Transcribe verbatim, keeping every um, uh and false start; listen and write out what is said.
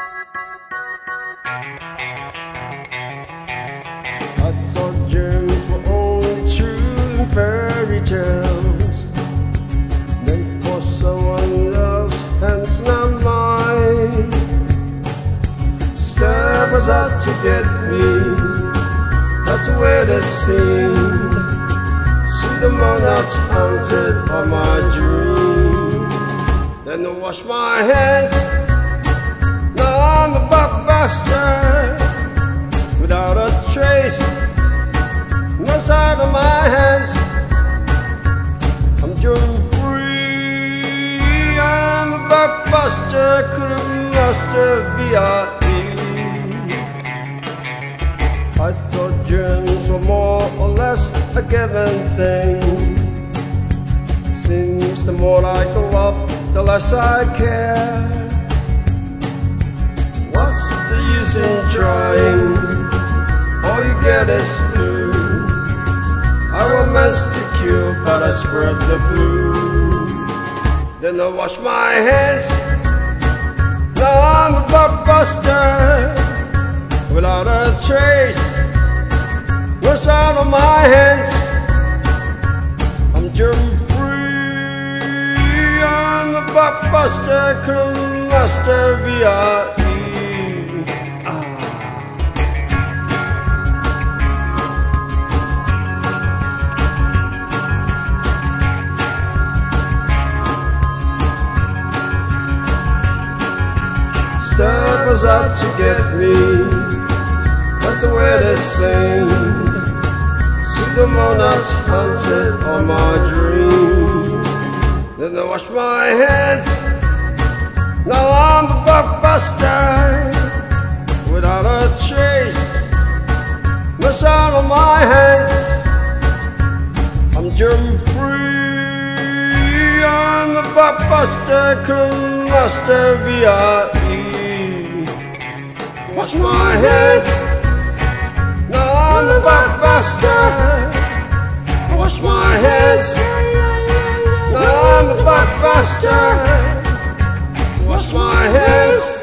I thought dreams were only true fairy tales, made for someone else and not mine. Star was out to get me, that's the way they seemed. See the moon that's haunted all my dreams. Then I wash my hands, now I'm a blockbuster, without a trace, no side of my hands. I'm dreaming free, I'm a blockbuster, couldn't master V I E. I thought dreams were more or less a given thing. Seems the more I go off, the less I care. What's the use in trying? All you get is blue. I was meant to cure, but I spread the flu. Then I wash my hands, now I'm a blockbuster, without a trace, no sound of my hands. I'm germ free, I'm a blockbuster, couldn't master V I E. Star was out to get me, that's the way they sing. See the moon that's haunted all my dreams. Then I wash my hands, now I'm the blockbuster, without a trace, no sound of my hands. I'm germ free, I'm the blockbuster, couldn't master V I E. Wash my hands, now I'm the blockbuster. Wash my hands, now I'm the blockbuster. Wash my hands.